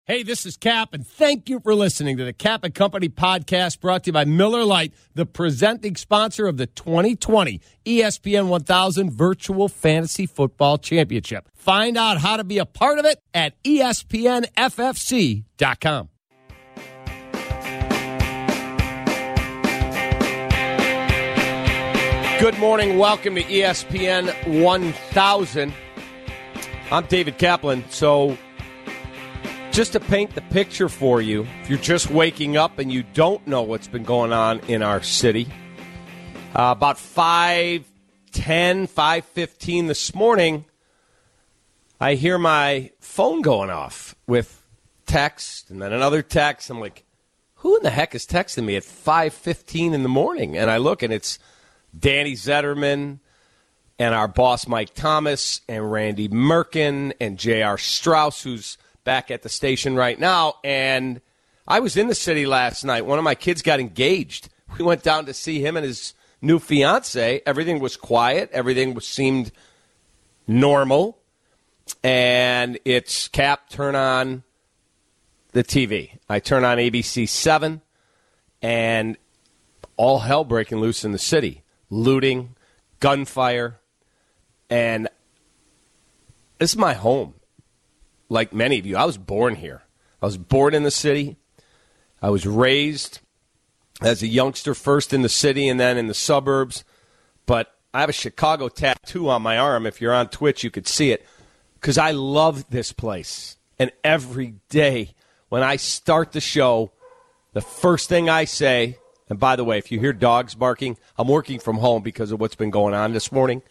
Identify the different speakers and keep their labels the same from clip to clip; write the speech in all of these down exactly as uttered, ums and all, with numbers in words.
Speaker 1: Hey, this is Cap, and thank you for listening to the Cap and Company podcast brought to you by Miller Lite, the presenting sponsor of the twenty twenty E S P N one thousand Virtual Fantasy Football Championship. Find out how to be a part of it at E S P N F F C dot com. Good morning. Welcome to E S P N one thousand. I'm David Kaplan. So, just to paint the picture for you, if you're just waking up and you don't know what's been going on in our city, uh, about five ten, five fifteen this morning, I hear my phone going off with text and then another text. I'm like, who in the heck is texting me at five fifteen in the morning? And I look, and it's Danny Zetterman and our boss Mike Thomas and Randy Merkin and J R Strauss, who's back at the station right now. And I was in the city last night. One of my kids got engaged. We went down to see him and his new fiance. Everything was quiet. Everything was seemed normal. And it's Cap, turn on the T V. I turn on A B C seven, and all hell breaking loose in the city. Looting, gunfire, and this is my home. Like many of you, I was born here. I was born in the city. I was raised as a youngster, first in the city and then in the suburbs. But I have a Chicago tattoo on my arm. If you're on Twitch, you could see it. Because I love this place. And every day when I start the show, the first thing I say, and by the way, if you hear dogs barking, I'm working from home because of what's been going on this morning.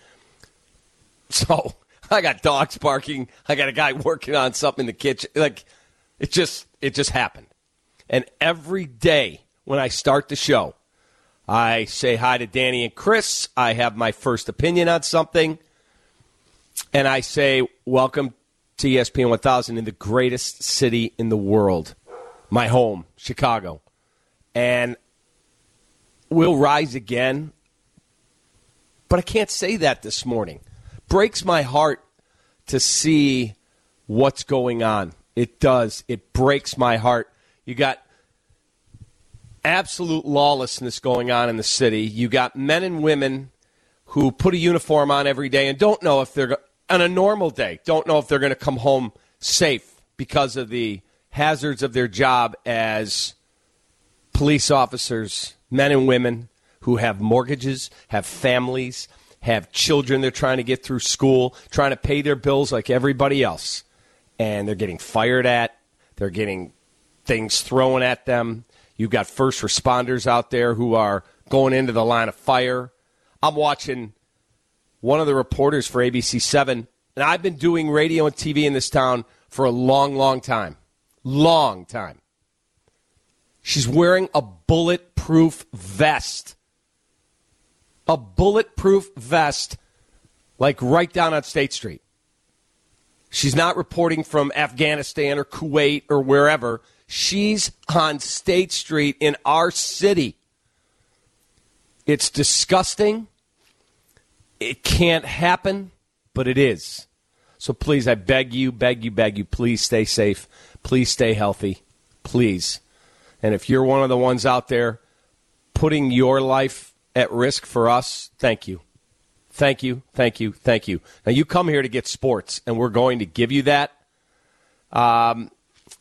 Speaker 1: So I got dogs barking. I got a guy working on something in the kitchen. Like, it just it just happened. And every day when I start the show, I say hi to Danny and Chris. I have my first opinion on something. And I say, welcome to E S P N one thousand in the greatest city in the world. My home, Chicago. And we'll rise again. But I can't say that this morning. Breaks my heart to see what's going on. It does. It breaks my heart. You got absolute lawlessness going on in the city. You got men and women who put a uniform on every day and don't know if they're, on a normal day, don't know if they're going to come home safe because of the hazards of their job as police officers, men and women who have mortgages, have families, have children they're trying to get through school, trying to pay their bills like everybody else. And they're getting fired at. They're getting things thrown at them. You've got first responders out there who are going into the line of fire. I'm watching one of the reporters for A B C seven, and I've been doing radio and T V in this town for a long, long time. Long time. She's wearing a bulletproof vest. A bulletproof vest, like right down on State Street. She's not reporting from Afghanistan or Kuwait or wherever. She's on State Street in our city. It's disgusting. It can't happen, but it is. So please, I beg you, beg you, beg you, please stay safe. Please stay healthy. Please. And if you're one of the ones out there putting your life at risk for us, thank you. Thank you, thank you, thank you. Now, you come here to get sports, and we're going to give you that. Um,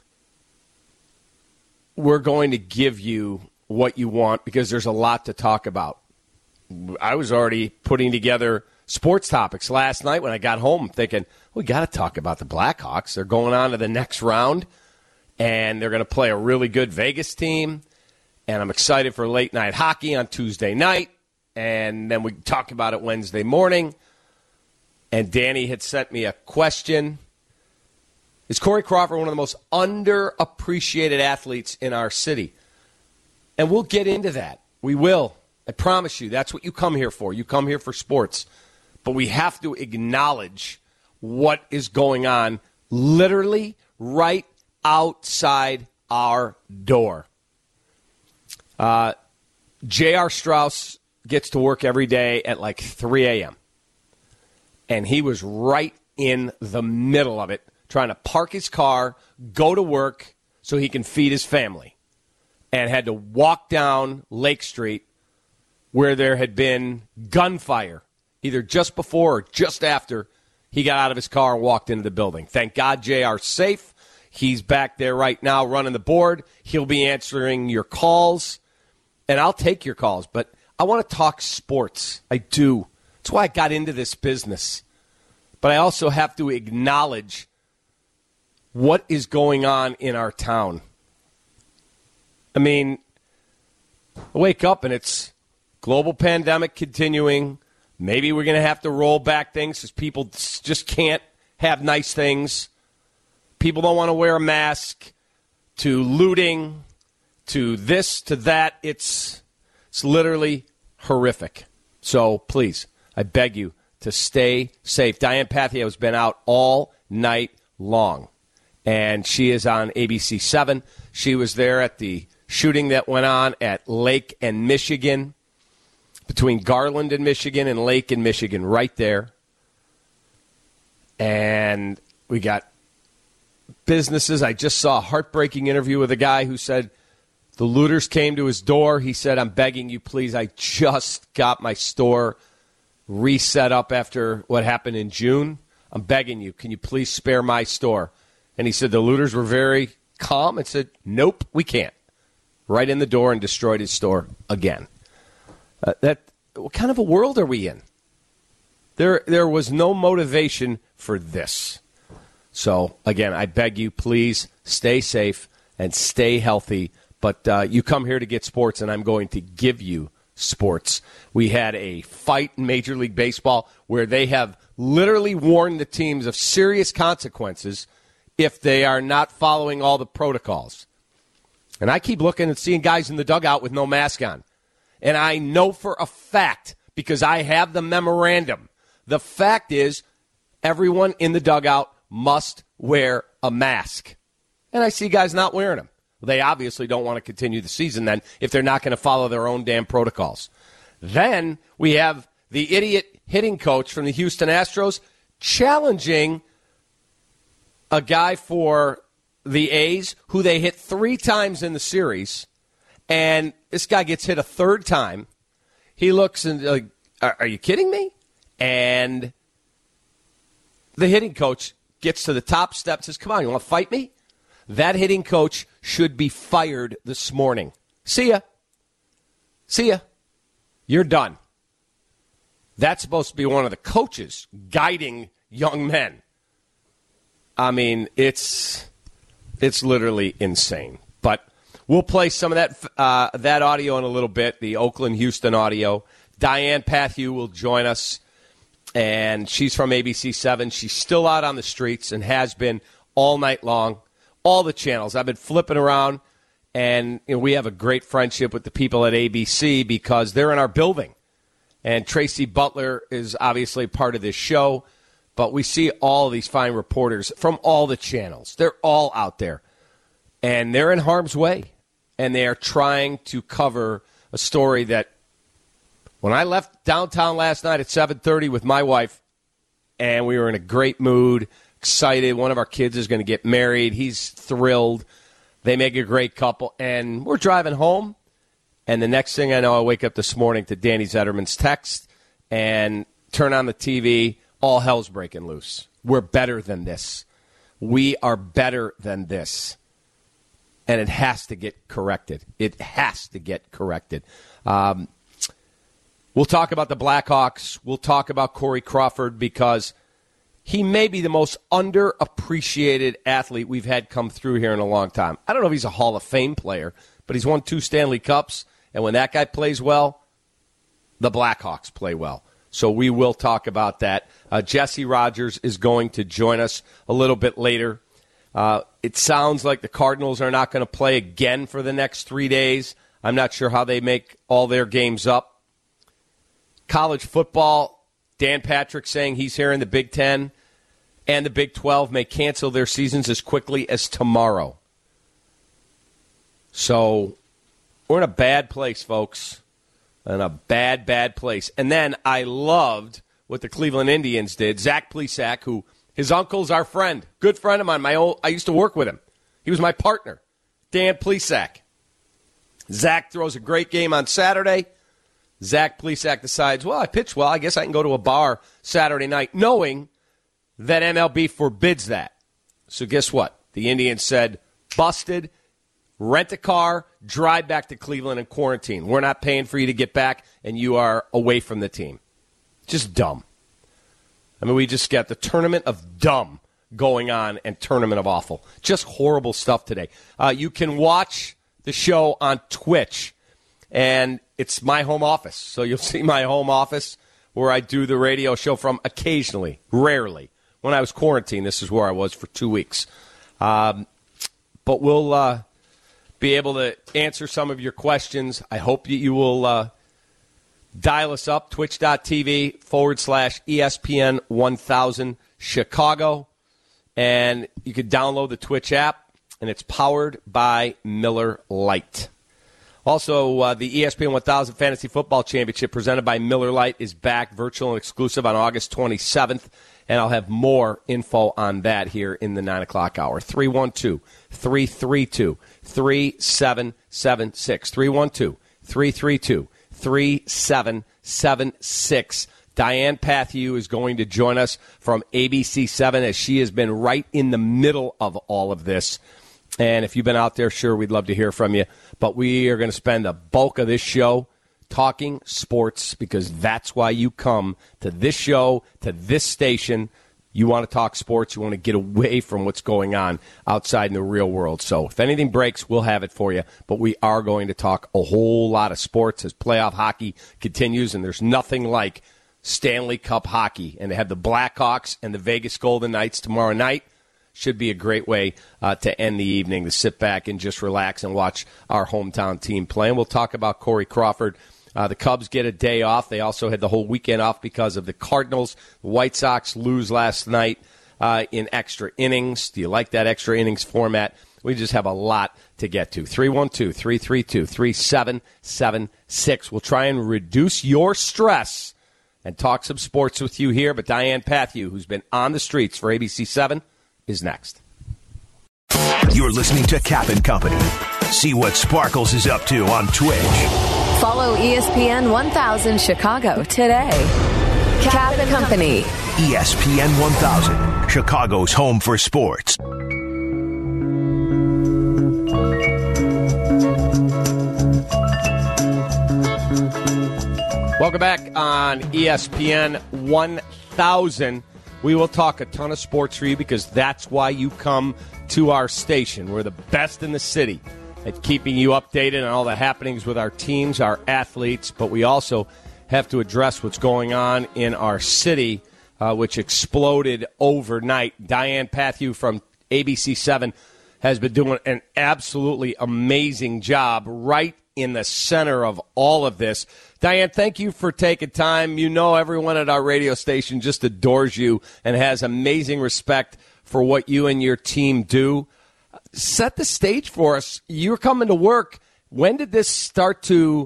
Speaker 1: we're going to give you what you want because there's a lot to talk about. I was already putting together sports topics last night when I got home thinking, we got to talk about the Blackhawks. They're going on to the next round, and they're going to play a really good Vegas team. And I'm excited for late night hockey on Tuesday night. And then we talk about it Wednesday morning. And Danny had sent me a question. Is Corey Crawford one of the most underappreciated athletes in our city? And we'll get into that. We will. I promise you. That's what you come here for. You come here for sports. But we have to acknowledge what is going on literally right outside our door. Uh, J R. Strauss gets to work every day at like three a.m. And he was right in the middle of it trying to park his car, go to work so he can feed his family, and had to walk down Lake Street where there had been gunfire, either just before or just after he got out of his car and walked into the building. Thank God J R's safe. He's back there right now running the board. He'll be answering your calls, and I'll take your calls. But I want to talk sports. I do. That's why I got into this business. But I also have to acknowledge what is going on in our town. I mean, I wake up and it's global pandemic continuing. Maybe we're going to have to roll back things because people just can't have nice things. People don't want to wear a mask, to looting, to this, to that. It's it's literally horrific. So please, I beg you to stay safe. Diane Pathio has been out all night long, and she is on A B C seven. She was there at the shooting that went on at Lake and Michigan, between Garland and Michigan and Lake and Michigan, right there. And we got businesses. I just saw a heartbreaking interview with a guy who said the looters came to his door. He said, I'm begging you, please. I just got my store reset up after what happened in June. I'm begging you. Can you please spare my store? And he said the looters were very calm and said, nope, we can't. Right in the door and destroyed his store again. Uh, that what kind of a world are we in? There, there was no motivation for this. So, again, I beg you, please stay safe and stay healthy. But uh, you come here to get sports, and I'm going to give you sports. We had a fight in Major League Baseball where they have literally warned the teams of serious consequences if they are not following all the protocols. And I keep looking and seeing guys in the dugout with no mask on. And I know for a fact, because I have the memorandum, the fact is everyone in the dugout must wear a mask. And I see guys not wearing them. They obviously don't want to continue the season then if they're not going to follow their own damn protocols. Then we have the idiot hitting coach from the Houston Astros challenging a guy for the A's who they hit three times in the series. And this guy gets hit a third time. He looks and like, are, are you kidding me? And the hitting coach gets to the top step and says, come on, you want to fight me? That hitting coach should be fired this morning. See ya. See ya. You're done. That's supposed to be one of the coaches guiding young men. I mean, it's it's literally insane. But we'll play some of that uh, that audio in a little bit, the Oakland-Houston audio. Diane Pathio will join us, and she's from A B C seven. She's still out on the streets and has been all night long, all the channels. I've been flipping around, and you know, we have a great friendship with the people at A B C because they're in our building. And Tracy Butler is obviously part of this show, but we see all these fine reporters from all the channels. They're all out there, and they're in harm's way. And they are trying to cover a story that when I left downtown last night at seven thirty with my wife, and we were in a great mood, excited. One of our kids is going to get married. He's thrilled. They make a great couple. And we're driving home, and the next thing I know, I wake up this morning to Danny Zetterman's text and turn on the T V. All hell's breaking loose. We're better than this. We are better than this. And it has to get corrected. It has to get corrected. Um, we'll talk about the Blackhawks. We'll talk about Corey Crawford because he may be the most underappreciated athlete we've had come through here in a long time. I don't know if he's a Hall of Fame player, but he's won two Stanley Cups. And when that guy plays well, the Blackhawks play well. So we will talk about that. Uh, Jesse Rogers is going to join us a little bit later. Uh, it sounds like the Cardinals are not going to play again for the next three days. I'm not sure how they make all their games up. College football, Dan Patrick saying he's here in the Big Ten and the Big twelve may cancel their seasons as quickly as tomorrow. So we're in a bad place, folks. In a bad, bad place. And then I loved what the Cleveland Indians did. Zach Plesac, who His uncle's our friend, good friend of mine. My old, I used to work with him. He was my partner, Dan Plesac. Zach throws a great game on Saturday. Zach Plesac decides, well, I pitched well. I guess I can go to a bar Saturday night, knowing that M L B forbids that. So guess what? The Indians said, busted, rent a car, drive back to Cleveland and quarantine. We're not paying for you to get back, and you are away from the team. Just dumb. I mean, we just got the tournament of dumb going on and tournament of awful. Just horrible stuff today. Uh, you can watch the show on Twitch, and it's my home office. So you'll see my home office where I do the radio show from occasionally, rarely. When I was quarantined, this is where I was for two weeks. Um, but we'll uh, be able to answer some of your questions. I hope that you will uh, dial us up, twitch.tv forward slash ESPN 1000 Chicago. And you can download the Twitch app, and it's powered by Miller Lite. Also, uh, the E S P N one thousand Fantasy Football Championship presented by Miller Lite is back, virtual and exclusive on August twenty-seventh. And I'll have more info on that here in the nine o'clock hour. three one two, three three two, three seven seven six. three one two, three three two, three seven seven six. Diane Pathew is going to join us from A B C seven as she has been right in the middle of all of this. And if you've been out there, sure, we'd love to hear from you. But we are going to spend the bulk of this show talking sports, because that's why you come to this show, to this station. You want to talk sports. You want to get away from what's going on outside in the real world. So if anything breaks, we'll have it for you. But we are going to talk a whole lot of sports as playoff hockey continues, and there's nothing like Stanley Cup hockey. And they have the Blackhawks and the Vegas Golden Knights tomorrow night. Should be a great way uh, to end the evening, to sit back and just relax and watch our hometown team play. And we'll talk about Corey Crawford. Uh, the Cubs get a day off. They also had the whole weekend off because of the Cardinals. The White Sox lose last night uh, in extra innings. Do you like that extra innings format? We just have a lot to get to. three one two, three three two, three seven seven six. We'll try and reduce your stress and talk some sports with you here. But Diane Pathew, who's been on the streets for A B C seven, is next.
Speaker 2: You're listening to Cap and Company. See what Sparkles is up to on Twitch.
Speaker 3: Follow E S P N one thousand Chicago today. Cap and Company.
Speaker 2: E S P N one thousand, Chicago's home for sports.
Speaker 1: Welcome back on E S P N one thousand. We will talk a ton of sports for you, because that's why you come to our station. We're the best in the city at keeping you updated on all the happenings with our teams, our athletes, but we also have to address what's going on in our city, uh, which exploded overnight. Diane Pathew from A B C seven has been doing an absolutely amazing job right in the center of all of this. Diane, thank you for taking time. You know, everyone at our radio station just adores you and has amazing respect for what you and your team do. Set the stage for us. You're coming to work. When did this start to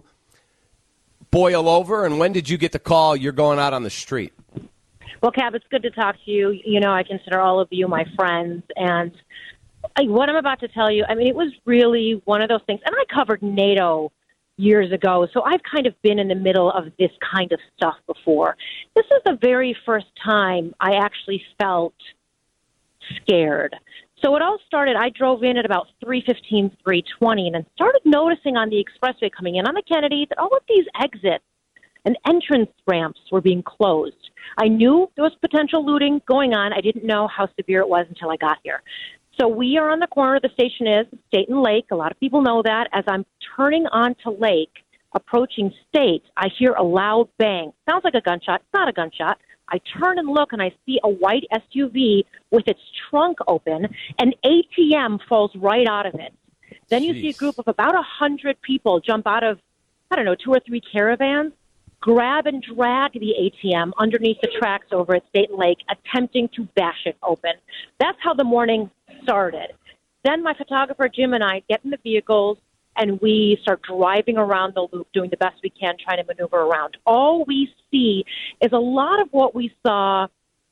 Speaker 1: boil over, and when did you get the call you're going out on the street?
Speaker 4: Well, Cap, it's good to talk to you. You know, I consider all of you my friends, and I, what I'm about to tell you, I mean, it was really one of those things. And I covered NATO years ago, so I've kind of been in the middle of this kind of stuff before. This is the very first time I actually felt scared. So it all started, I drove in at about three fifteen, three twenty, and then started noticing on the expressway coming in on the Kennedy that all of these exits and entrance ramps were being closed. I knew there was potential looting going on. I didn't know how severe it was until I got here. So we are on the corner, the station is, State and Lake. A lot of people know that. As I'm turning onto Lake, approaching State, I hear a loud bang. Sounds like a gunshot. It's not a gunshot. I turn and look, and I see a white S U V with its trunk open. An A T M falls right out of it. Then you Jeez. see a group of about one hundred people jump out of, I don't know, two or three caravans, grab and drag the A T M underneath the tracks over at State and Lake, attempting to bash it open. That's how the morning started. Then my photographer, Jim, and I get in the vehicles, and we start driving around the loop, doing the best we can, trying to maneuver around. All we see is a lot of what we saw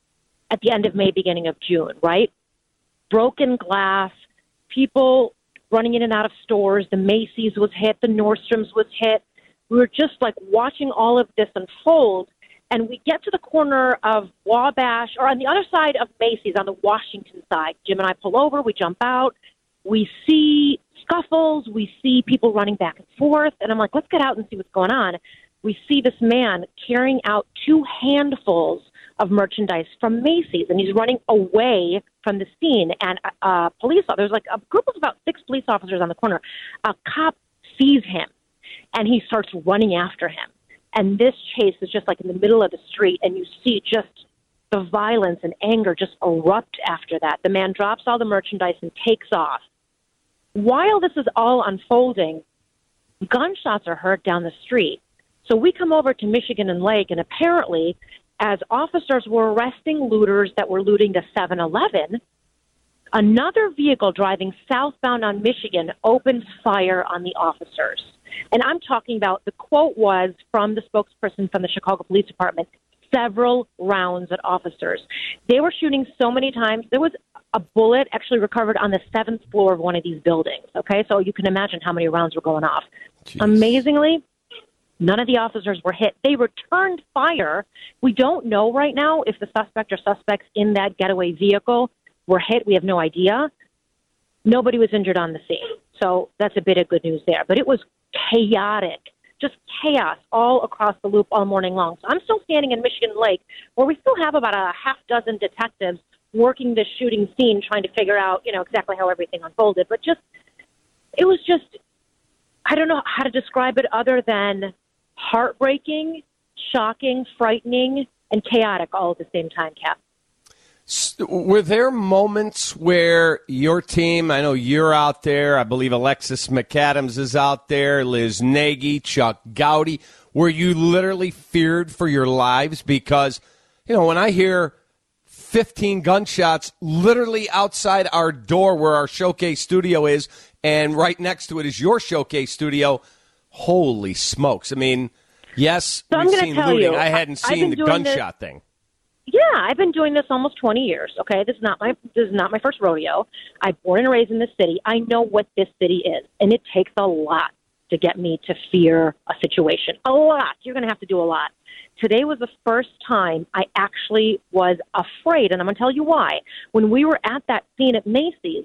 Speaker 4: at the end of May, beginning of June, right? Broken glass, people running in and out of stores. The Macy's was hit. The Nordstrom's was hit. We were just like watching all of this unfold. And we get to the corner of Wabash, or on the other side of Macy's, on the Washington side. Jim and I pull over. We jump out. We see scuffles. We see people running back and forth. And I'm like, let's get out and see what's going on. We see this man carrying out two handfuls of merchandise from Macy's, and he's running away from the scene. And uh, police, there's like a group of about six police officers on the corner. A cop sees him, and he starts running after him. And this chase is just like in the middle of the street, and you see just the violence and anger just erupt after that. The man drops all the merchandise and takes off. While this is all unfolding, gunshots are heard down the street. So we come over to Michigan and Lake, and apparently, as officers were arresting looters that were looting the seven eleven, another vehicle driving southbound on Michigan opened fire on the officers. And I'm talking about, the quote was from the spokesperson from the Chicago Police Department, several rounds at officers. They were shooting so many times. There was a bullet actually recovered on the seventh floor of one of these buildings. Okay, so you can imagine how many rounds were going off. Jeez. Amazingly, none of the officers were hit. They returned fire. We don't know right now if the suspect or suspects in that getaway vehicle were hit. We have no idea. Nobody was injured on the scene. So that's a bit of good news there. But it was chaotic, just chaos all across the loop all morning long. So I'm still standing in Michigan Lake, where we still have about a half dozen detectives working the shooting scene, trying to figure out, you know, exactly how everything unfolded. But just, it was just, I don't know how to describe it other than heartbreaking, shocking, frightening, and chaotic all at the same time, Cap.
Speaker 1: Were there moments where your team, I know you're out there, I believe Alexis McAdams is out there, Liz Nagy, Chuck Gowdy, where you literally feared for your lives? Because, you know, when I hear fifteen gunshots literally outside our door where our showcase studio is, and right next to it is your showcase studio, holy smokes. I mean, yes,
Speaker 4: so
Speaker 1: we've seen looting.
Speaker 4: You,
Speaker 1: I hadn't seen the gunshot
Speaker 4: this.
Speaker 1: thing.
Speaker 4: Yeah, I've been doing this almost twenty years. Okay, this is not my this is not my first rodeo. I'm born and raised in this city. I know what this city is, and it takes a lot to get me to fear a situation. A lot. You're going to have to do a lot. Today was the first time I actually was afraid, and I'm going to tell you why. When we were at that scene at Macy's,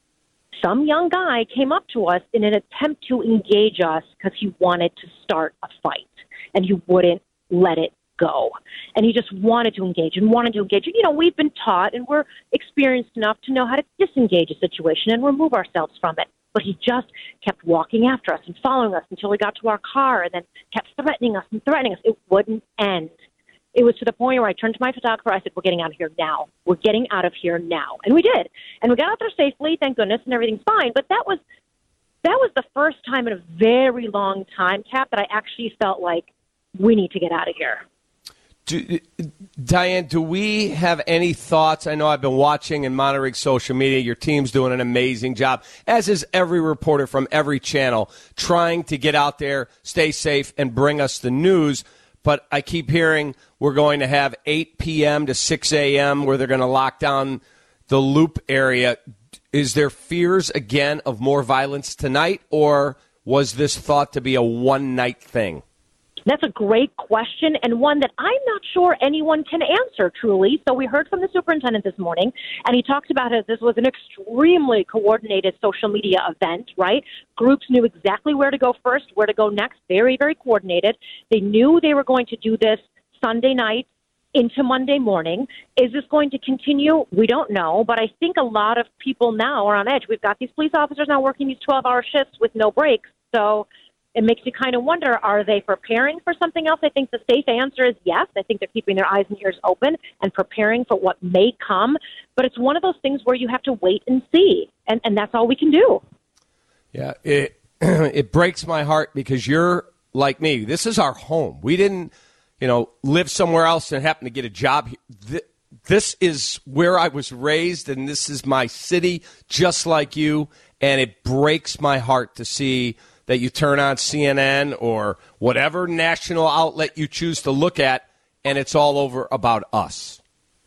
Speaker 4: some young guy came up to us in an attempt to engage us because he wanted to start a fight, and he wouldn't let it go. And he just wanted to engage and wanted to engage. You know, we've been taught and we're experienced enough to know how to disengage a situation and remove ourselves from it. But he just kept walking after us and following us until we got to our car, and then kept threatening us and threatening us. It wouldn't end. It was to the point where I turned to my photographer. I said, we're getting out of here now. We're getting out of here now. And we did. And we got out there safely, thank goodness, and everything's fine. But that was that was the first time in a very long time, Cap, that I actually felt like we need to get out of here.
Speaker 1: Do, Diane, do we have any thoughts? I know I've been watching and monitoring social media. Your team's doing an amazing job, as is every reporter from every channel, trying to get out there, stay safe, and bring us the news. But I keep hearing we're going to have eight p.m. to six a.m. where they're going to lock down the Loop area. Is there fears, again, of more violence tonight, or was this thought to be a one-night thing?
Speaker 4: That's a great question, and one that I'm not sure anyone can answer truly. So we heard from the superintendent this morning, and he talked about it. This was an extremely coordinated social media event, right? Groups knew exactly where to go first, where to go next, very, very coordinated. They knew they were going to do this Sunday night into Monday morning. Is this going to continue? We don't know, but I think a lot of people now are on edge. We've got these police officers now working these twelve-hour shifts with no breaks, so it makes you kind of wonder, are they preparing for something else? I think the safe answer is yes. I think they're keeping their eyes and ears open and preparing for what may come. But it's one of those things where you have to wait and see, and, and that's all we can do.
Speaker 1: Yeah, it it breaks my heart because you're like me. This is our home. We didn't, you know, live somewhere else and happen to get a job here. This is where I was raised, and this is my city, just like you, and it breaks my heart to see that you turn on C N N or whatever national outlet you choose to look at, and it's all over about us.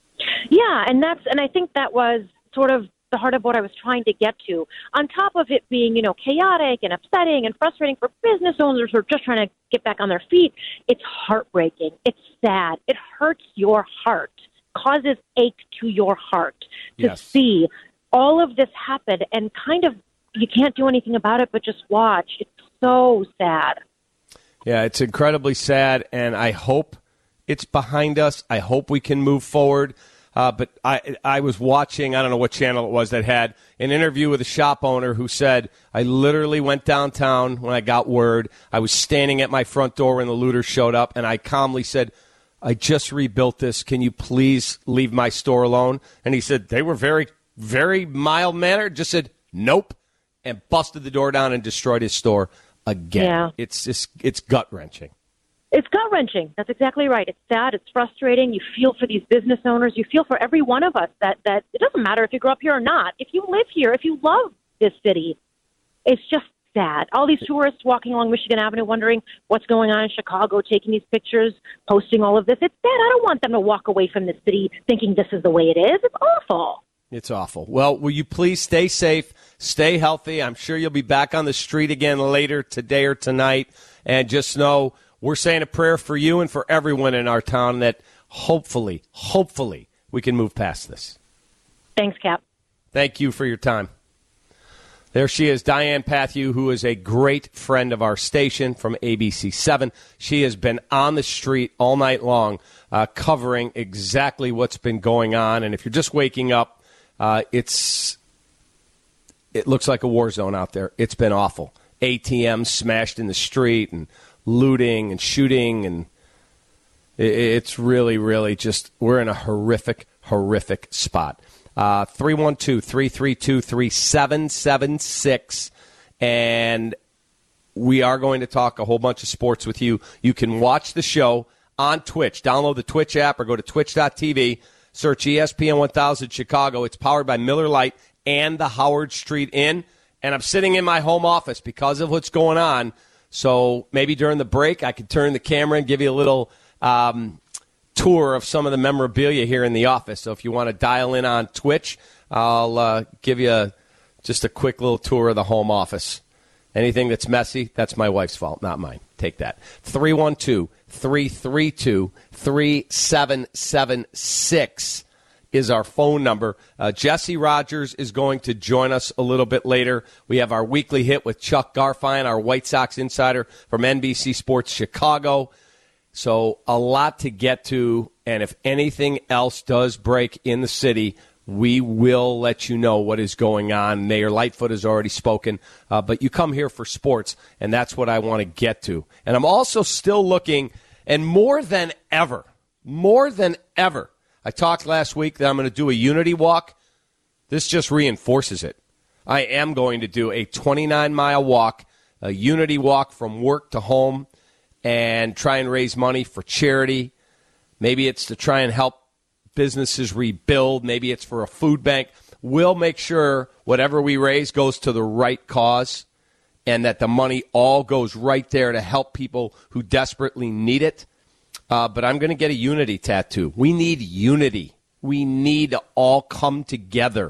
Speaker 4: Yeah, and that's and I think that was sort of the heart of what I was trying to get to. On top of it being, you know, chaotic and upsetting and frustrating for business owners who are just trying to get back on their feet, it's heartbreaking. It's sad. It hurts your heart, causes ache to your heart to
Speaker 1: yes.
Speaker 4: see all of this happen and kind of you can't do anything about it but just watch. It's so sad.
Speaker 1: Yeah, it's incredibly sad, and I hope it's behind us. I hope we can move forward. Uh, but I I was watching, I don't know what channel it was, that had an interview with a shop owner who said, I literally went downtown when I got word. I was standing at my front door when the looters showed up, and I calmly said, I just rebuilt this. Can you please leave my store alone? And he said, they were very, very mild-mannered, just said, nope, and busted the door down and destroyed his store again.
Speaker 4: Yeah.
Speaker 1: It's just, it's gut-wrenching.
Speaker 4: It's gut-wrenching. That's exactly right. It's sad. It's frustrating. You feel for these business owners. You feel for every one of us that, that it doesn't matter if you grew up here or not. If you live here, if you love this city, it's just sad. All these tourists walking along Michigan Avenue wondering what's going on in Chicago, taking these pictures, posting all of this. It's sad. I don't want them to walk away from the city thinking this is the way it is. It's awful.
Speaker 1: It's awful. Well, will you please stay safe, stay healthy? I'm sure you'll be back on the street again later today or tonight. And just know we're saying a prayer for you and for everyone in our town that hopefully, hopefully we can move past this.
Speaker 4: Thanks, Cap.
Speaker 1: Thank you for your time. There she is, Diane Pathew, who is a great friend of our station from A B C seven. She has been on the street all night long uh, covering exactly what's been going on. And if you're just waking up, uh, it's it looks like a war zone out there. It's been awful. A T Ms smashed in the street and looting and shooting. And it, it's really, really just we're in a horrific, horrific spot. Uh, three one two, three three two, three seven seven six, and we are going to talk a whole bunch of sports with you. You can watch the show on Twitch. Download the Twitch app or go to twitch dot t v, search E S P N one thousand Chicago. It's powered by Miller Lite and the Howard Street Inn, and I'm sitting in my home office because of what's going on, so maybe during the break I could turn the camera and give you a little um, – tour of some of the memorabilia here in the office. So if you want to dial in on Twitch, I'll uh, give you a, just a quick little tour of the home office. Anything that's messy, that's my wife's fault, not mine. Take that. three one two, three three two, three seven seven six is our phone number. Uh, Jesse Rogers is going to join us a little bit later. We have our weekly hit with Chuck Garfien, our White Sox insider from N B C Sports Chicago. So a lot to get to, and if anything else does break in the city, we will let you know what is going on. Mayor Lightfoot has already spoken, uh, but you come here for sports, and that's what I want to get to. And I'm also still looking, and more than ever, more than ever, I talked last week that I'm going to do a unity walk. This just reinforces it. I am going to do a twenty-nine mile walk, a unity walk from work to home, and try and raise money for charity. Maybe it's to try and help businesses rebuild. Maybe it's for a food bank. We'll make sure whatever we raise goes to the right cause and that the money all goes right there to help people who desperately need it. Uh, but I'm going to get a unity tattoo. We need unity. We need to all come together.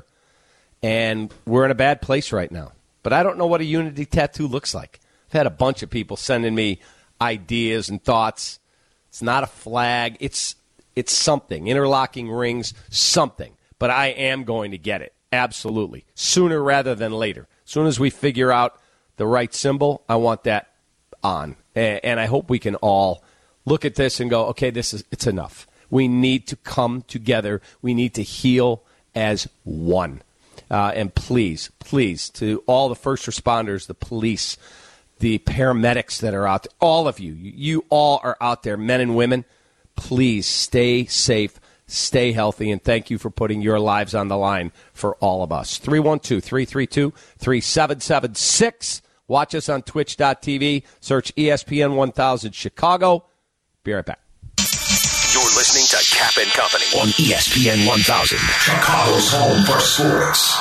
Speaker 1: And we're in a bad place right now. But I don't know what a unity tattoo looks like. I've had a bunch of people sending me ideas and thoughts. It's not a flag. It's it's something. Interlocking rings, something. But I am going to get it. Absolutely. Sooner rather than later. As soon as we figure out the right symbol, I want that on. And, and I hope we can all look at this and go, okay, this is it's enough. We need to come together. We need to heal as one. Uh, and please, please, to all the first responders, the police, the paramedics that are out there, all of you, you all are out there, men and women, please stay safe, stay healthy, and thank you for putting your lives on the line for all of us. three one two, three three two, three seven seven six. Watch us on twitch dot t v. Search E S P N one thousand Chicago. Be right back.
Speaker 2: You're listening to Cap and Company on E S P N one thousand, Chicago's home for sports.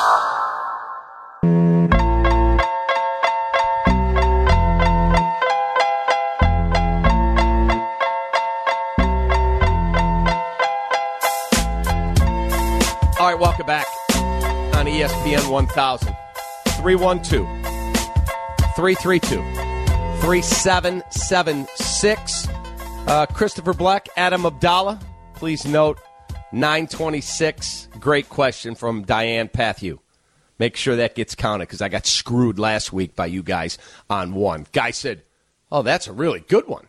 Speaker 1: thousand. three one two, three three two, three seven seven six. Uh, Christopher Black, Adam Abdallah. Please note, nine twenty-six. Great question from Diane Pathew. Make sure that gets counted because I got screwed last week by you guys on one. Guy said, oh, that's a really good one.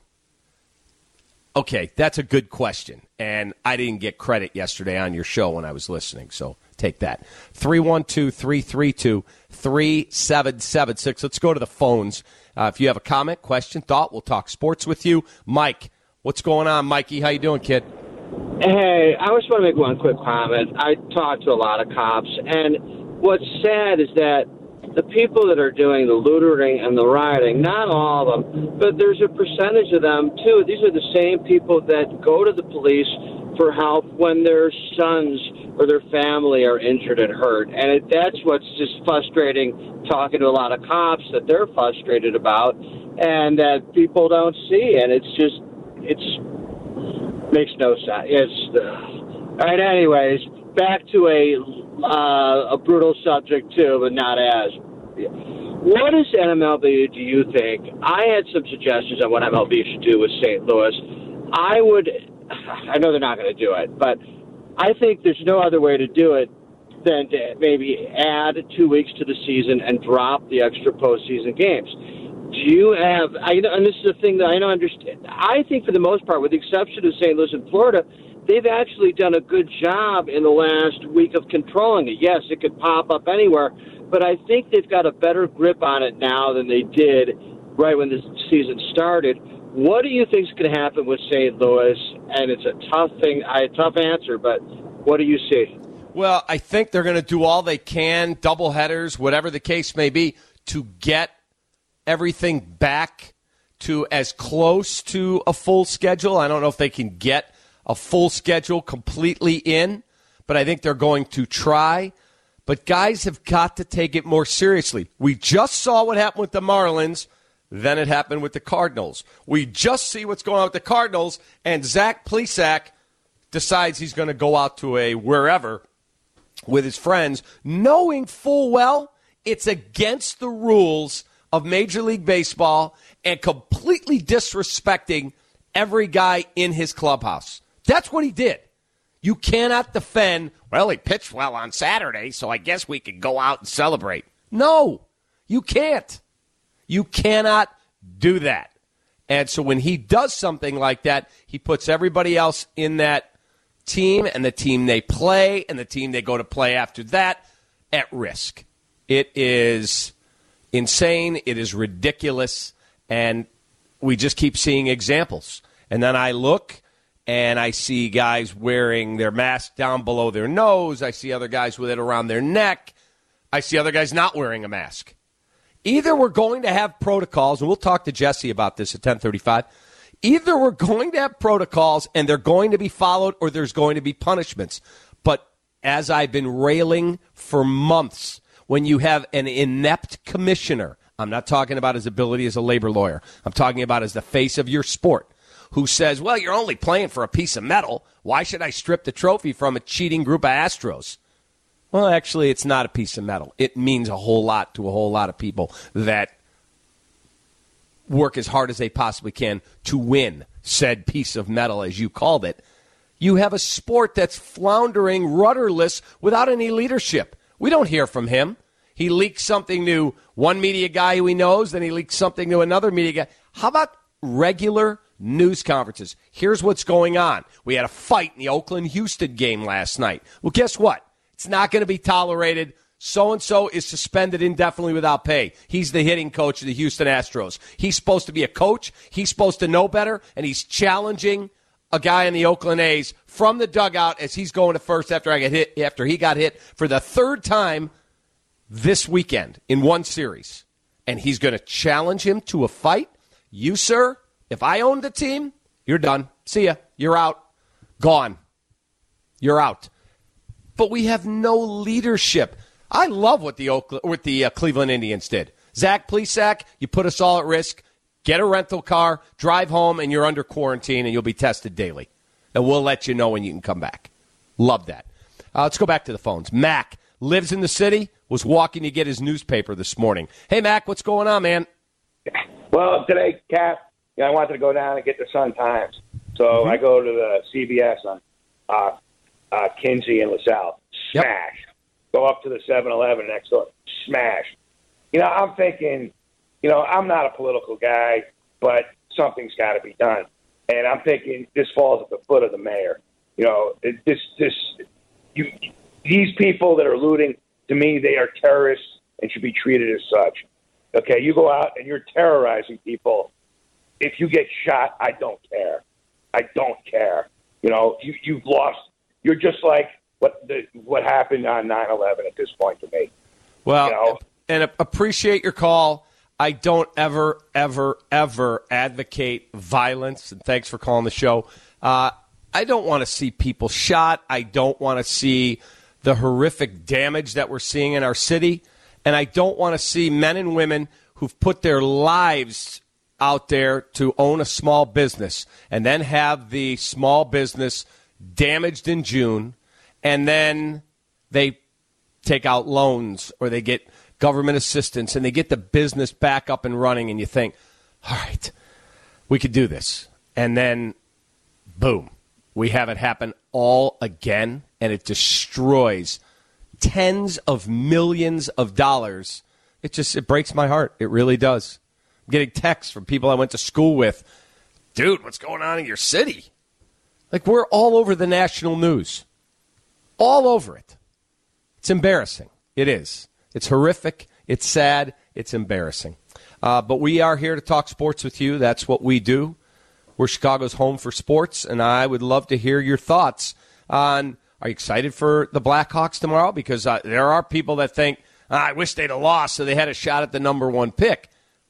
Speaker 1: Okay, that's a good question. And I didn't get credit yesterday on your show when I was listening, so take that. three one two, three three two, three seven seven six. Let's go to the phones. Uh, if you have a comment, question, thought, we'll talk sports with you. Mike, what's going on, Mikey? How you doing, kid?
Speaker 5: Hey, I just want to make one quick comment. I talk to a lot of cops, and what's sad is that the people that are doing the looting and the rioting, not all of them, but there's a percentage of them, too. These are the same people that go to the police for help when their sons or their family are injured and hurt. And it, that's what's just frustrating, talking to a lot of cops that they're frustrated about and that people don't see. And it's just, it's makes no sense. It's, uh, all right, anyways, back to a uh, a brutal subject, too, but not as. What is N M L B, do you think? I had some suggestions on what M L B should do with Saint Louis. I would, I know they're not going to do it, but I think there's no other way to do it than to maybe add two weeks to the season and drop the extra postseason games. Do you have, I know, and this is a thing that I don't understand. I think for the most part, with the exception of Saint Louis and Florida, they've actually done a good job in the last week of controlling it. Yes, it could pop up anywhere, but I think they've got a better grip on it now than they did right when the season started. What do you think is going to happen with Saint Louis? And it's a tough thing, a tough answer, but what do you see?
Speaker 1: Well, I think they're going to do all they can, doubleheaders, whatever the case may be, to get everything back to as close to a full schedule. I don't know if they can get a full schedule completely in, but I think they're going to try. But guys have got to take it more seriously. We just saw what happened with the Marlins, then it happened with the Cardinals. We just see what's going on with the Cardinals, and Zach Plesac decides he's going to go out to a wherever with his friends, knowing full well it's against the rules of Major League Baseball and completely disrespecting every guy in his clubhouse. That's what he did. You cannot defend, well, he pitched well on Saturday, so I guess we could go out and celebrate. No, you can't. You cannot do that. And so when he does something like that, he puts everybody else in that team and the team they play and the team they go to play after that at risk. It is insane. It is ridiculous. And we just keep seeing examples. And then I look and I see guys wearing their mask down below their nose. I see other guys with it around their neck. I see other guys not wearing a mask. Either we're going to have protocols, and we'll talk to Jesse about this at ten thirty-five. Either we're going to have protocols and they're going to be followed, or there's going to be punishments. But as I've been railing for months, when you have an inept commissioner, I'm not talking about his ability as a labor lawyer, I'm talking about as the face of your sport, who says, well, you're only playing for a piece of metal. Why should I strip the trophy from a cheating group of Astros? Well, actually, it's not a piece of metal. It means a whole lot to a whole lot of people that work as hard as they possibly can to win said piece of metal, as you called it. You have a sport that's floundering, rudderless, without any leadership. We don't hear from him. He leaks something to one media guy who he knows, then he leaks something to another media guy. How about regular news conferences? Here's what's going on. We had a fight in the Oakland-Houston game last night. Well, guess what? It's not going to be tolerated. So-and-so is suspended indefinitely without pay. He's the hitting coach of the Houston Astros. He's supposed to be a coach. He's supposed to know better, and he's challenging a guy in the Oakland A's from the dugout as he's going to first after I get hit. After he got hit for the third time this weekend in one series, and he's going to challenge him to a fight. You, sir, if I owned the team, you're done. See ya. You're out. Gone. You're out. But we have no leadership. I love what the Oakland, what the uh, Cleveland Indians did. Zach Plesac, you put us all at risk. Get a rental car, drive home, and you're under quarantine, and you'll be tested daily. And we'll let you know when you can come back. Love that. Uh, let's go back to the phones. Mac, lives in the city, was walking to get his newspaper this morning. Hey, Mac, what's going on, man?
Speaker 6: Well, today, Cap, you know, I wanted to go down and get the Sun-Times. So mm-hmm. I go to the C B S on uh, uh, Kinsey and LaSalle. Smash. Yep. Go up to the seven eleven next door. Smash. You know, I'm thinking, you know, I'm not a political guy, but something's got to be done. And I'm thinking this falls at the foot of the mayor. You know, it, this, this, you, these people that are looting, to me, they are terrorists and should be treated as such. Okay, you go out and you're terrorizing people. If you get shot, I don't care. I don't care. You know, you, you've lost. You're just like what the, what happened on nine eleven at this point to me.
Speaker 1: Well,
Speaker 6: you know?
Speaker 1: And appreciate your call. I don't ever, ever, ever advocate violence, and thanks for calling the show. Uh, I don't want to see people shot. I don't want to see the horrific damage that we're seeing in our city, and I don't want to see men and women who've put their lives out there to own a small business and then have the small business damaged in June, and then they take out loans or they get government assistance and they get the business back up and running, and you think, all right, we could do this. And then, boom, we have it happen all again, and it destroys tens of millions of dollars. It just, it breaks my heart. It really does. I'm getting texts from people I went to school with. Dude, what's going on in your city? Like, we're all over the national news. All over it. It's embarrassing. It is. It's horrific. It's sad. It's embarrassing. Uh, but we are here to talk sports with you. That's what we do. We're Chicago's home for sports, and I would love to hear your thoughts on, are you excited for the Blackhawks tomorrow? Because uh, there are people that think, ah, I wish they'd have lost so they had a shot at the number one pick.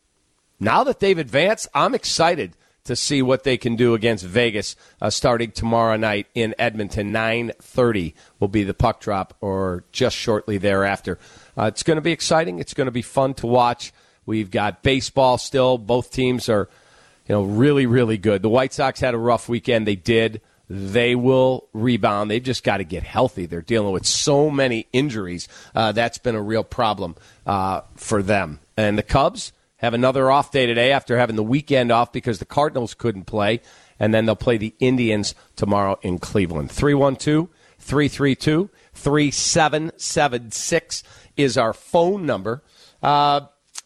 Speaker 1: Now that they've advanced, I'm excited to see what they can do against Vegas uh, starting tomorrow night in Edmonton. nine thirty will be the puck drop, or just shortly thereafter. Uh, it's going to be exciting. It's going to be fun to watch. We've got baseball still. Both teams are, you know, really, really good. The White Sox had a rough weekend. They did. They will rebound. They've just got to get healthy. They're dealing with so many injuries. Uh, that's been a real problem uh, for them. And the Cubs have another off day today after having the weekend off because the Cardinals couldn't play. And then they'll play the Indians tomorrow in Cleveland. three one two, three three two, three seven seven six is our phone number. Uh,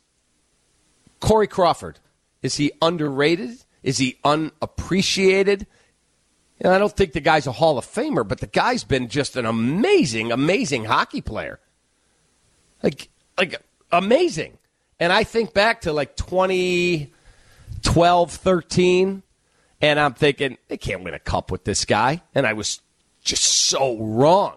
Speaker 1: Corey Crawford, is he underrated? Is he unappreciated? You know, I don't think the guy's a Hall of Famer, but the guy's been just an amazing, amazing hockey player. Like, like amazing. And I think back to like twenty twelve, thirteen, and I'm thinking, they can't win a cup with this guy. And I was just so wrong.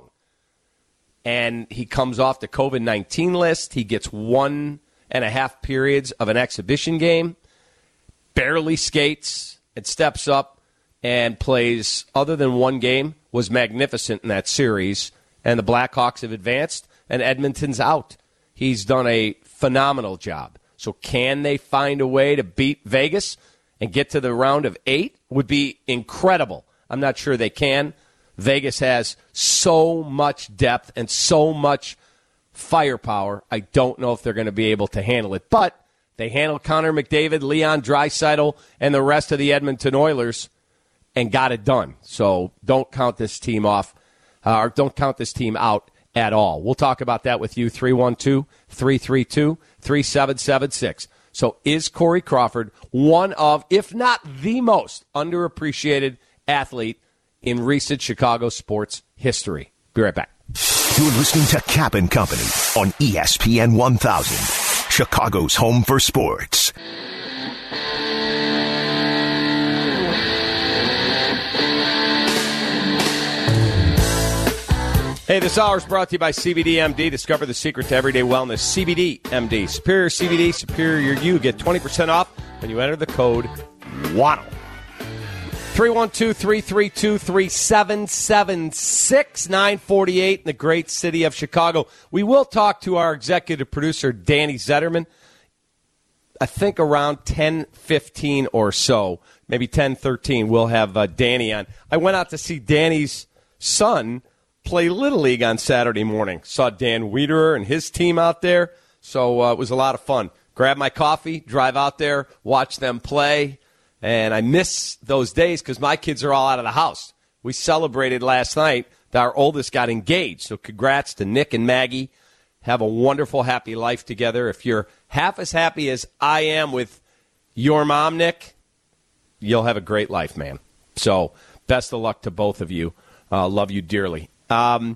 Speaker 1: And he comes off the covid nineteen list. He gets one and a half periods of an exhibition game, barely skates, and steps up and plays, other than one game, was magnificent in that series. And the Blackhawks have advanced, and Edmonton's out. He's done a phenomenal job. So can they find a way to beat Vegas and get to the round of eight? Would be incredible. I'm not sure they can. Vegas has so much depth and so much firepower. I don't know if they're going to be able to handle it. But they handled Connor McDavid, Leon Draisaitl, and the rest of the Edmonton Oilers and got it done. So don't count this team off, uh, or don't count this team out at all. We'll talk about that with you, three one two, three three two, three seven seven six. So is Corey Crawford one of, if not the most underappreciated athlete in recent Chicago sports history? Be right back.
Speaker 2: You're listening to Cap and Company on E S P N one thousand, Chicago's home for sports.
Speaker 1: Hey, this hour is brought to you by C B D M D. Discover the secret to everyday wellness. C B D M D. Superior C B D, superior you. Get twenty percent off when you enter the code WADDLE. three one two, three three two, three seven seven six, nine forty-eight in the great city of Chicago. We will talk to our executive producer, Danny Zetterman, I think around ten fifteen or so, maybe ten thirteen, we'll have uh, Danny on. I went out to see Danny's son play Little League on Saturday morning. Saw Dan Wiederer and his team out there, so uh, it was a lot of fun. Grab my coffee, drive out there, watch them play, and I miss those days because my kids are all out of the house. We celebrated last night that our oldest got engaged, so congrats to Nick and Maggie. Have a wonderful, happy life together. If you're half as happy as I am with your mom, Nick, you'll have a great life, man. So best of luck to both of you. Uh, love you dearly. Um,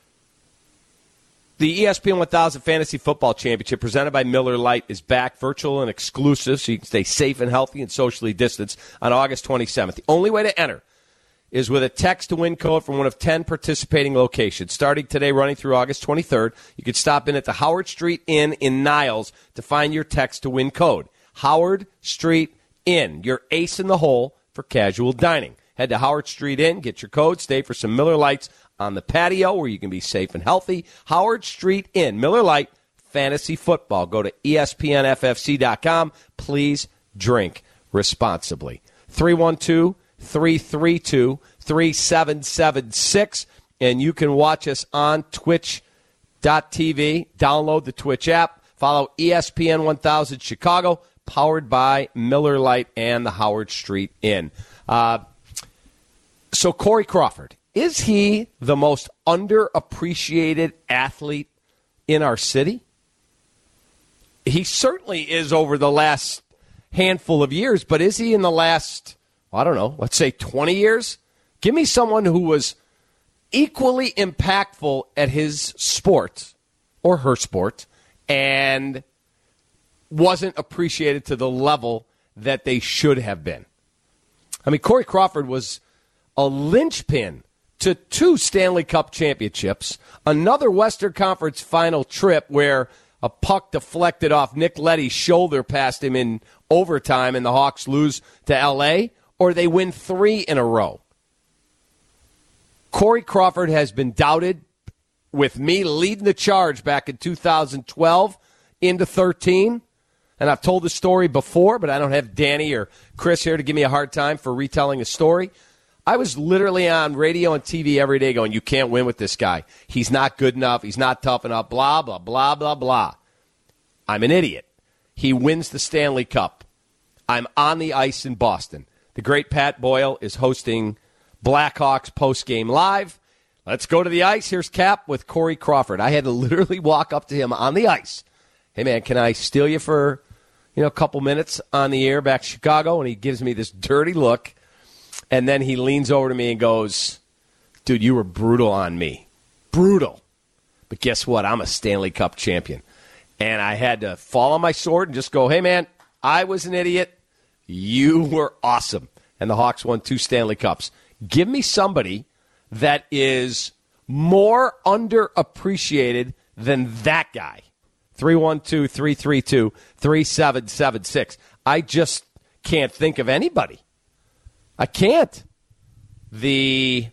Speaker 1: the E S P N one thousand Fantasy Football Championship presented by Miller Lite is back, virtual and exclusive, so you can stay safe and healthy and socially distanced on August twenty-seventh. The only way to enter is with a text-to-win code from one of ten participating locations. Starting today, running through August twenty-third, you can stop in at the Howard Street Inn in Niles to find your text-to-win code. Howard Street Inn, your ace in the hole for casual dining. Head to Howard Street Inn, get your code, stay for some Miller Lites on the patio where you can be safe and healthy. Howard Street Inn, Miller Lite, fantasy football. Go to E S P N F F C dot com. Please drink responsibly. three one two, three three two, three seven seven six, and you can watch us on twitch dot t v. Download the Twitch app. Follow E S P N one thousand Chicago, powered by Miller Lite and the Howard Street Inn. Uh, so Corey Crawford, is he the most underappreciated athlete in our city? He certainly is over the last handful of years, but is he in the last, I don't know, let's say twenty years? Give me someone who was equally impactful at his sport or her sport and wasn't appreciated to the level that they should have been. I mean, Corey Crawford was a linchpin to two Stanley Cup championships, another Western Conference final trip where a puck deflected off Nick Leddy's shoulder past him in overtime and the Hawks lose to L A, or they win three in a row. Corey Crawford has been doubted, with me leading the charge back in two thousand twelve into thirteen. And I've told the story before, but I don't have Danny or Chris here to give me a hard time for retelling the story. I was literally on radio and T V every day going, you can't win with this guy. He's not good enough. He's not tough enough. Blah, blah, blah, blah, blah. I'm an idiot. He wins the Stanley Cup. I'm on the ice in Boston. The great Pat Boyle is hosting Blackhawks postgame live. Let's go to the ice. Here's Cap with Corey Crawford. I had to literally walk up to him on the ice. Hey, man, can I steal you for, you know, a couple minutes on the air back to Chicago? And he gives me this dirty look. And then he leans over to me and goes, dude, you were brutal on me. Brutal. But guess what? I'm a Stanley Cup champion. And I had to fall on my sword and just go, hey, man, I was an idiot. You were awesome. And the Hawks won two Stanley Cups. Give me somebody that is more underappreciated than that guy. three one two, three three two, three seven seven six. I just can't think of anybody. I can't. The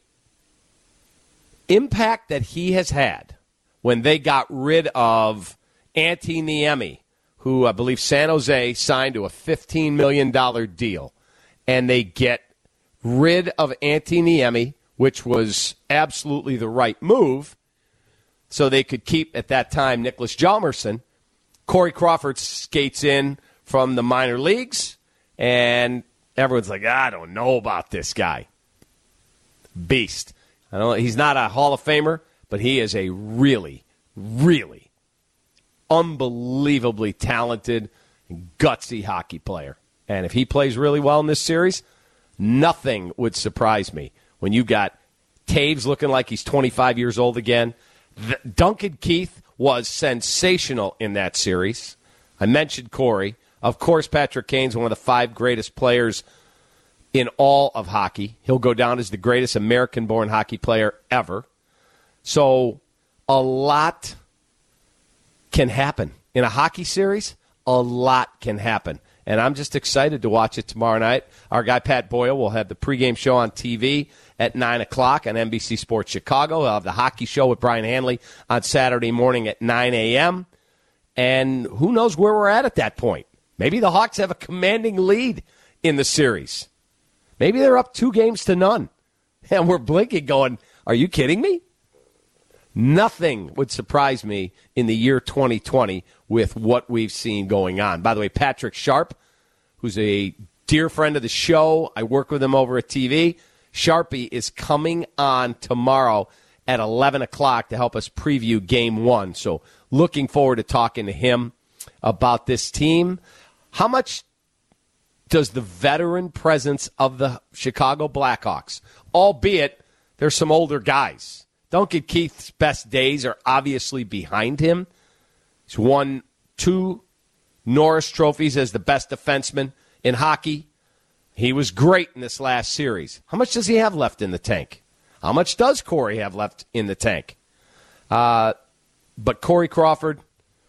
Speaker 1: impact that he has had when they got rid of Antti Niemi, who I believe San Jose signed to a fifteen million dollars deal, and they get rid of Antti Niemi, which was absolutely the right move, so they could keep, at that time, Nicholas Hjalmarsson. Corey Crawford skates in from the minor leagues, and everyone's like, I don't know about this guy. Beast. I don't, he's not a Hall of Famer, but he is a really, really unbelievably talented, gutsy hockey player. And if he plays really well in this series, nothing would surprise me. When you got Taves looking like he's twenty-five years old again, the, Duncan Keith was sensational in that series. I mentioned Corey. Of course, Patrick Kane's one of the five greatest players in all of hockey. He'll go down as the greatest American-born hockey player ever. So a lot can happen. In a hockey series, a lot can happen. And I'm just excited to watch it tomorrow night. Our guy Pat Boyle will have the pregame show on T V at nine o'clock on N B C Sports Chicago. He'll have the hockey show with Brian Hanley on Saturday morning at nine a.m. And who knows where we're at at that point. Maybe the Hawks have a commanding lead in the series. Maybe they're up two games to none. And we're blinking going, are you kidding me? Nothing would surprise me in the year twenty twenty with what we've seen going on. By the way, Patrick Sharp, who's a dear friend of the show, I work with him over at T V. Sharpie is coming on tomorrow at eleven o'clock to help us preview game one. So looking forward to talking to him about this team. How much does the veteran presence of the Chicago Blackhawks, albeit there's some older guys, Duncan Keith's best days are obviously behind him. He's won two Norris trophies as the best defenseman in hockey. He was great in this last series. How much does he have left in the tank? How much does Corey have left in the tank? Uh, but Corey Crawford,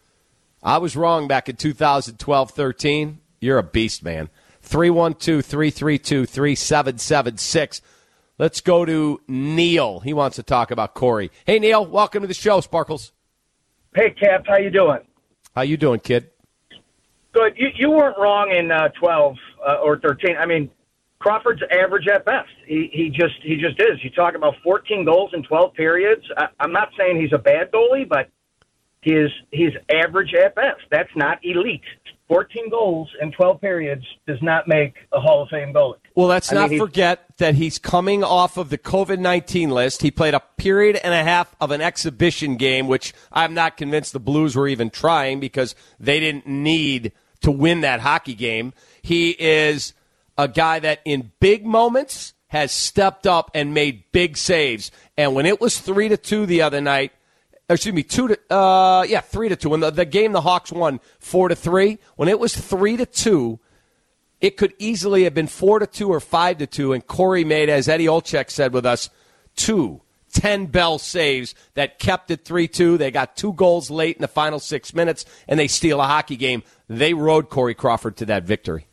Speaker 1: I was wrong back in two thousand twelve thirteen. You're a beast, man. three one two, three three two, three seven seven six. Let's go to Neil. He wants to talk about Corey. Hey, Neil, welcome to the show, Sparkles.
Speaker 7: Hey, Cap, how you doing?
Speaker 1: How you doing, kid?
Speaker 7: Good. You, you weren't wrong in uh, twelve uh, or thirteen. I mean, Crawford's average at best. He he just he just is. You talk about fourteen goals in twelve periods. I, I'm not saying he's a bad goalie, but he is he's average at best. That's not elite. fourteen goals in twelve periods does not make a Hall of Fame goalie.
Speaker 1: Well, let's
Speaker 7: I
Speaker 1: not
Speaker 7: mean,
Speaker 1: forget that he's coming off of the covid nineteen list. He played a period and a half of an exhibition game, which I'm not convinced the Blues were even trying because they didn't need to win that hockey game. He is a guy that in big moments has stepped up and made big saves. And when it was three to two the other night, excuse me, two to uh, yeah, three to two. When the, the game the Hawks won four to three, when it was three to two, it could easily have been four to two or five to two. And Corey made, as Eddie Olczyk said with us, two ten-bell saves that kept it three two. They got two goals late in the final six minutes, and they steal a hockey game. They rode Corey Crawford to that victory.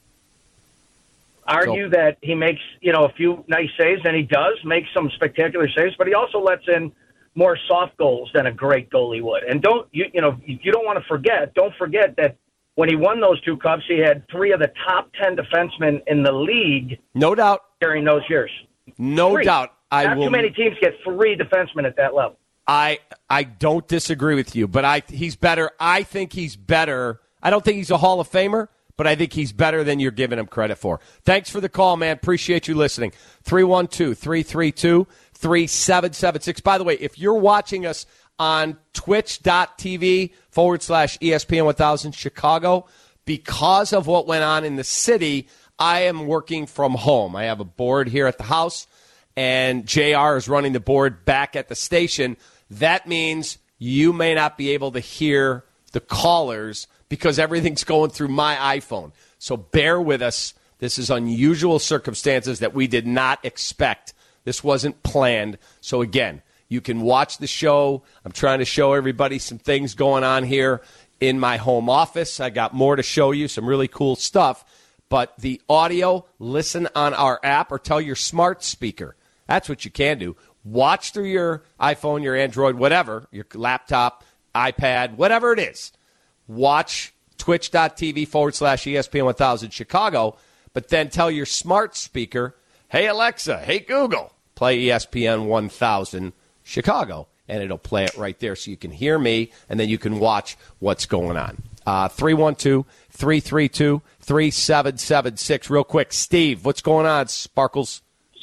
Speaker 7: Argue
Speaker 1: so,
Speaker 7: that he makes, you know, a few nice saves, and he does make some spectacular saves, but he also lets in more soft goals than a great goalie would. And don't you you know you don't want to forget. Don't forget that when he won those two cups, he had three of the top ten defensemen in the league.
Speaker 1: No doubt
Speaker 7: during those years.
Speaker 1: No
Speaker 7: three.
Speaker 1: doubt. I
Speaker 7: Not
Speaker 1: will,
Speaker 7: too many teams get three defensemen at that level.
Speaker 1: I I don't disagree with you, but I he's better. I think he's better. I don't think he's a Hall of Famer, but I think he's better than you're giving him credit for. Thanks for the call, man. Appreciate you listening. three one two, three three two, three seven seven six. By the way, if you're watching us on twitch.tv forward slash ESPN one thousand Chicago, because of what went on in the city, I am working from home. I have a board here at the house, and J R is running the board back at the station. That means you may not be able to hear the callers because everything's going through my iPhone. So bear with us. This is unusual circumstances that we did not expect. This wasn't planned. So, again, you can watch the show. I'm trying to show everybody some things going on here in my home office. I got more to show you, some really cool stuff. But the audio, listen on our app or tell your smart speaker. That's what you can do. Watch through your iPhone, your Android, whatever, your laptop, iPad, whatever it is. Watch twitch.tv forward slash ESPN 1000 Chicago, but then tell your smart speaker, hey, Alexa, hey, Google, play E S P N one thousand Chicago, and it'll play it right there so you can hear me, and then you can watch what's going on. Uh, three one two, three three two, three seven seven six. Real quick, Steve, what's going on, Sparkles?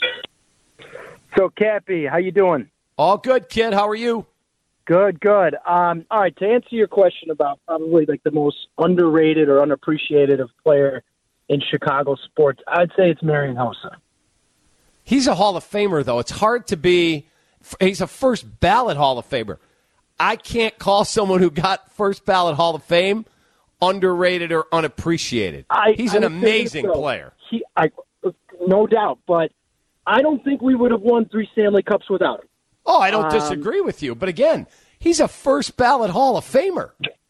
Speaker 8: So, Cappy, how you doing?
Speaker 1: All good, kid. How are you?
Speaker 8: Good, good. Um, all right, to answer your question about probably like the most underrated or unappreciated of player in Chicago sports, I'd say it's Marian Hossa.
Speaker 1: He's a Hall of Famer, though. It's hard to be – he's a first ballot Hall of Famer. I can't call someone who got first ballot Hall of Fame underrated or unappreciated.
Speaker 8: I,
Speaker 1: he's
Speaker 8: I
Speaker 1: an amazing
Speaker 8: so.
Speaker 1: player.
Speaker 8: He, I, no doubt, but I don't think we would have won three Stanley Cups without him.
Speaker 1: Oh, I don't disagree um, with you. But, again, he's a first ballot Hall of Famer.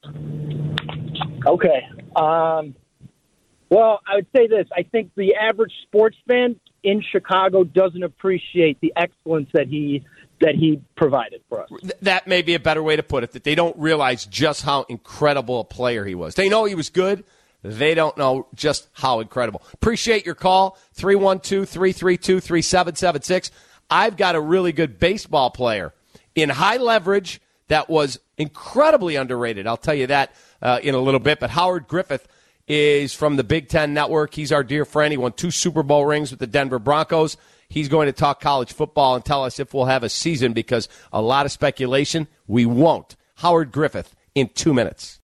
Speaker 8: Okay. Um, well, I would say this. I think the average sports fan in Chicago doesn't appreciate the excellence that he that he provided for us.
Speaker 1: That may be a better way to put it, that they don't realize just how incredible a player he was. They know he was good. They don't know just how incredible. Appreciate your call, three one two, three three two, three seven seven six. I've got a really good baseball player in high leverage that was incredibly underrated. I'll tell you that uh, in a little bit. But Howard Griffith is from the Big Ten Network. He's our dear friend. He won two Super Bowl rings with the Denver Broncos. He's going to talk college football and tell us if we'll have a season, because a lot of speculation, we won't. Howard Griffith in two minutes.